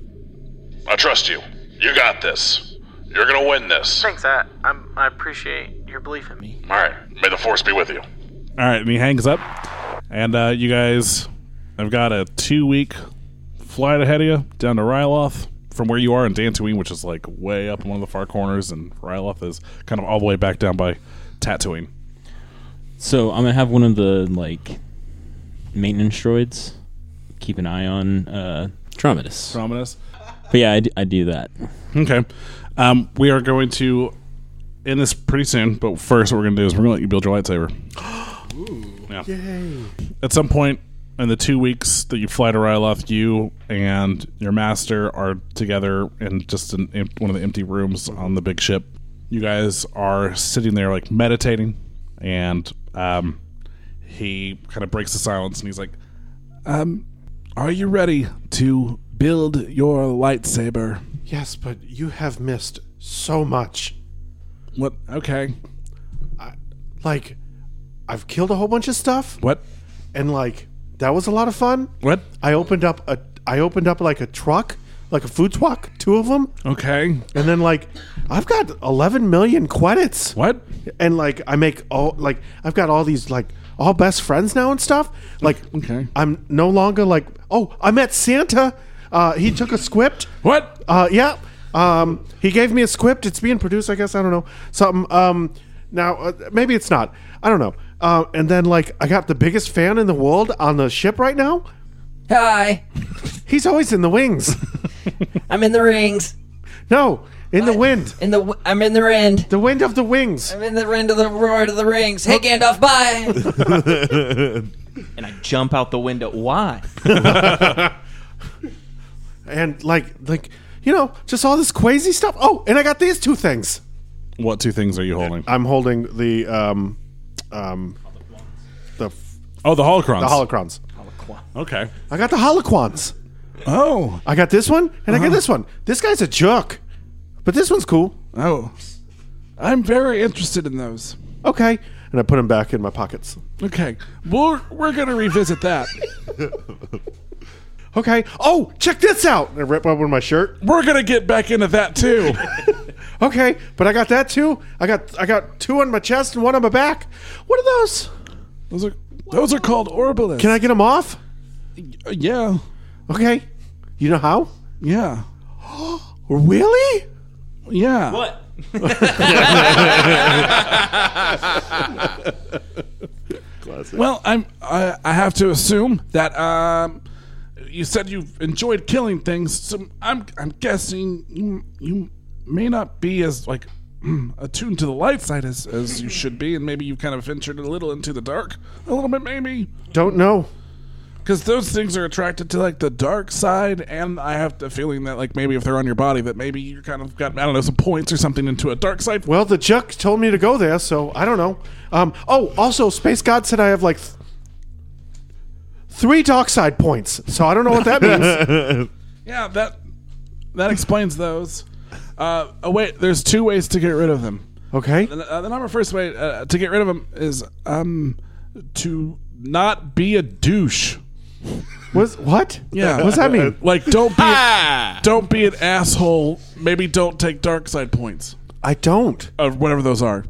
I trust you. You got this. You're gonna win this. Thanks, I I'm, I appreciate your belief in me. All right. May the force be with you. all right, and he hangs up, and uh, you guys have got a two-week flight ahead of you down to Ryloth from where you are in Dantooine, which is like way up in one of the far corners, and Ryloth is kind of all the way back down by Tatooine. So I'm gonna have one of the like maintenance droids keep an eye on uh, Trominus. Trominus. But yeah, I do, I do that. Okay. Um, we are going to end this pretty soon, but first what we're going to do is we're going to let you build your lightsaber. Ooh. Yeah. Yay. At some point in the two weeks that you fly to Ryloth, you and your master are together in just an, em- one of the empty rooms on the big ship. You guys are sitting there like meditating, and um, he kind of breaks the silence, and he's like, Um, are you ready to build your lightsaber? Yes, but you have missed so much. What? Okay. I, like, I've killed a whole bunch of stuff. What? And like, that was a lot of fun. What? I opened up a, I opened up like a truck, like a food truck, two of them. Okay. And then like, I've got eleven million credits. What? And like, I make all like, I've got all these like all best friends now and stuff. Like, okay. I'm no longer like, oh, I met Santa. Uh, he took a script. What? Uh, yeah. Um, he gave me a script. It's being produced, I guess. I don't know. Something. Um, now, uh, maybe it's not. I don't know. Uh, and then, like, I got the biggest fan in the world on the ship right now. Hi. He's always in the wings. I'm in the rings. No, in the wind. In the w- I'm in the wind. The wind of the wings. I'm in the wind of the roar of the rings. Hey, Gandalf, bye. And I jump out the window. Why? And like, like you know, just all this crazy stuff. Oh, and I got these two things. What two things are you holding? I'm holding the um, um, the oh the holocrons. The holocrons. Okay. I got the holoquans. Oh. I got this one, and Uh-huh. I got this one. This guy's a jerk, but this one's cool. Oh. I'm very interested in those. Okay. And I put them back in my pockets. Okay. We're, we're going to revisit that. Okay. Oh, check this out. And I rip open my shirt. We're going to get back into that too. Okay, but I got that too. I got I got two on my chest and one on my back. What are those? Those are those are called orbalists. Can I get them off? Uh, yeah. Okay. You know how? Yeah. Really? Yeah. What? Well, I'm I, I have to assume that um you said you've enjoyed killing things, so I'm I'm guessing you you may not be as like attuned to the light side as as you should be, and maybe you kind of ventured a little into the dark, a little bit maybe. Don't know. Because those things are attracted to like the dark side, and I have the feeling that like maybe if they're on your body, that maybe you kind of got I don't know some points or something into a dark side. Well, the Chuck told me to go there, so I don't know. Um. Oh, also, Space God said I have like th- three dark side points, so I don't know what that means. Yeah, that that explains those. Uh, oh wait, there's two ways to get rid of them. Okay. The, uh, the number first way uh, to get rid of them is um to not be a douche. Was what? Yeah. What's that mean? Like don't be a, don't be an asshole. Maybe don't take dark side points. I don't. Uh, whatever those are.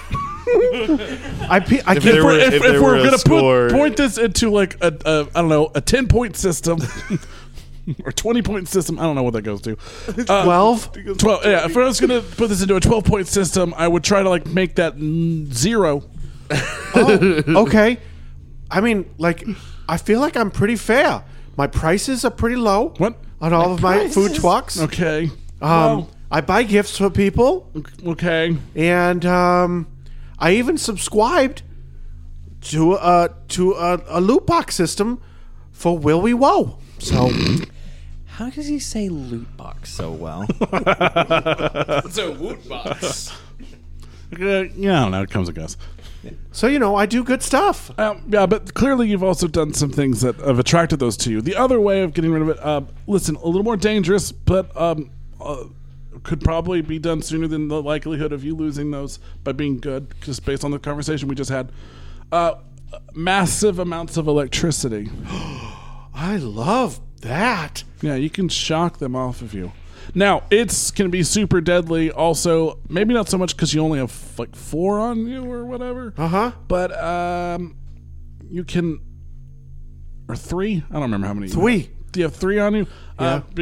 I pe- I If can't. there were- if, if if there we're were a gonna score- put point this into like a, a I don't know a ten point system or twenty point system, I don't know what that goes to. Uh, Twelve. Twelve. Yeah. If I was gonna put this into a twelve point system, I would try to like make that mm, zero. Oh, okay. I mean, like, I feel like I'm pretty fair. My prices are pretty low. What? On all of my food trucks. Okay. Um, Well, I buy gifts for people, okay. and um, I even subscribed to a to a, a loot box system for Will We Woe. So How does he say loot box so well? It's a woot box. Uh, yeah, I don't know. It comes and goes. So, you know, I do good stuff. Um, yeah, but clearly you've also done some things that have attracted those to you. The other way of getting rid of it, uh, listen, a little more dangerous, but um, uh, could probably be done sooner than the likelihood of you losing those by being good, just based on the conversation we just had. Uh, massive amounts of electricity. I love that. Yeah, you can shock them off of you. Now, it's can be super deadly. Also, maybe not so much because you only have like four on you or whatever. Uh huh. But um, you can, or three. I don't remember how many. You Three. have. Do you have three on you? Yeah. Uh, because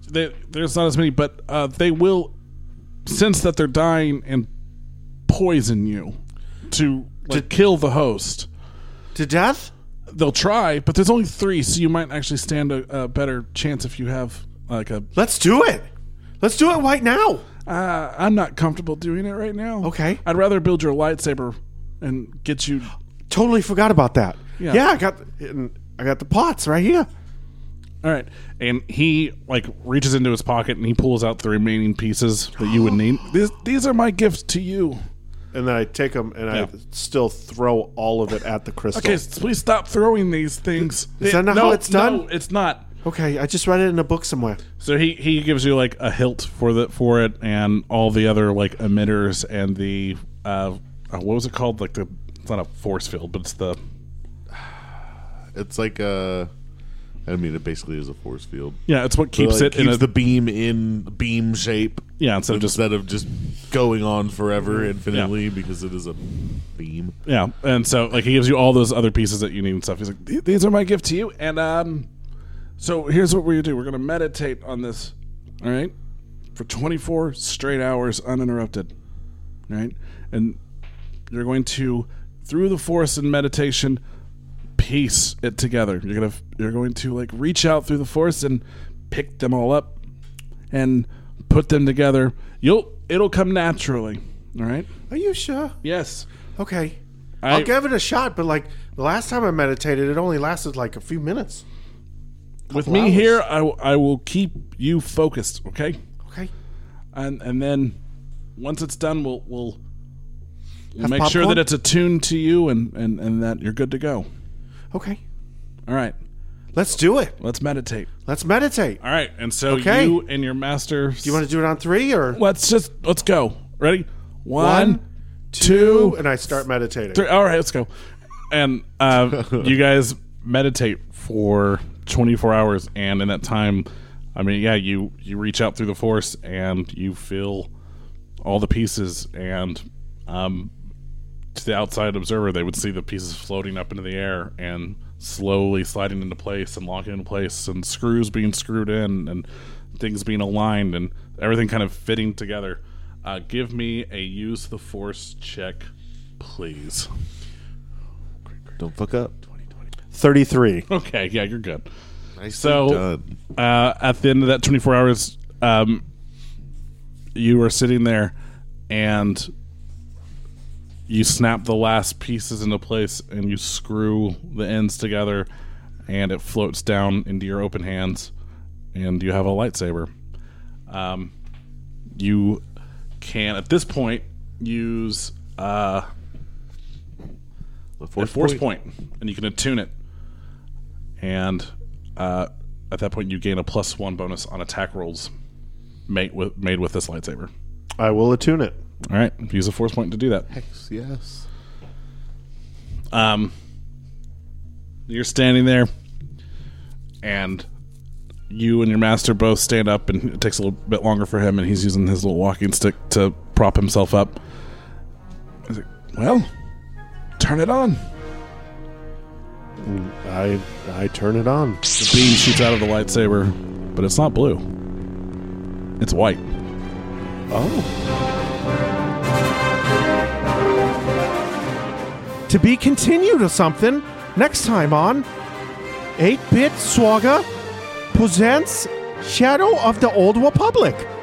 they, there's not as many, but uh, they will sense that they're dying and poison you to, like, to kill the host. To death? They'll try, but there's only three, so you might actually stand a, a better chance if you have like a. Let's do it. Let's do it right now. Uh, I'm not comfortable doing it right now. Okay. I'd rather build your lightsaber and get you. Totally forgot about that. Yeah, yeah I got I got the pots right here. All right, and he like reaches into his pocket and he pulls out the remaining pieces that you would need. These these are my gifts to you. And then I take them and yeah. I still throw all of it at the crystal. Okay, please stop throwing these things. Is that not no, how it's done? No, it's not. Okay, I just read it in a book somewhere. So he, he gives you like a hilt for the for it and all the other like emitters and the uh, uh what was it called? Like the it's not a force field, but it's the it's like a. I mean, it basically is a force field. Yeah, it's what keeps so, like, it keeps in a, the beam in beam shape. Yeah, instead of just instead of just going on forever, infinitely, yeah. because it is a beam. Yeah, and so like he gives you all those other pieces that you need and stuff. He's like, "These are my gift to you." And um, so here's what we're gonna do: we're gonna meditate on this, all right, for twenty-four straight hours uninterrupted, all right, and you're going to through the force and meditation. Piece it together. You're gonna you're going to like reach out through the force and pick them all up and put them together. You'll it'll come naturally. All right. Are you sure? Yes. Okay. I, I'll give it a shot. But like the last time I meditated, it only lasted like a few minutes. With me hours. here, I, I will keep you focused. Okay. Okay. And and then once it's done, we'll we'll, we'll make popcorn? sure that it's attuned to you and, and, and that you're good to go. Okay. All right. Let's do it. Let's meditate. Let's meditate. All right. And so okay. you and your master. Do you want to do it on three or? Let's just let's go. Ready? One, One two, two, and I start meditating. Three. All right. Let's go. And uh, you guys meditate for twenty-four hours, and in that time, I mean, yeah, you you reach out through the force and you feel all the pieces, and um. to the outside observer, they would see the pieces floating up into the air and slowly sliding into place and locking into place, and screws being screwed in and things being aligned and everything kind of fitting together. Uh, give me a use the force check, please. Don't fuck up. thirty-three. Okay, yeah, you're good. Nice so, done. Uh, at the end of that twenty-four hours, um, you are sitting there and you snap the last pieces into place and you screw the ends together and it floats down into your open hands and you have a lightsaber. Um, you can, at this point, use uh, a force, a force point. point and you can attune it. And uh, at that point, you gain a plus one bonus on attack rolls made with, made with this lightsaber. I will attune it. All right, use a force point to do that. Hex, yes. Um, you're standing there, and you and your master both stand up, and it takes a little bit longer for him, and he's using his little walking stick to prop himself up. He's like, well, turn it on. I I turn it on. The beam shoots out of the lightsaber, but it's not blue. It's white. Oh. To be continued or something next time on eight-Bit Swagger presents Shadow of the Old Republic.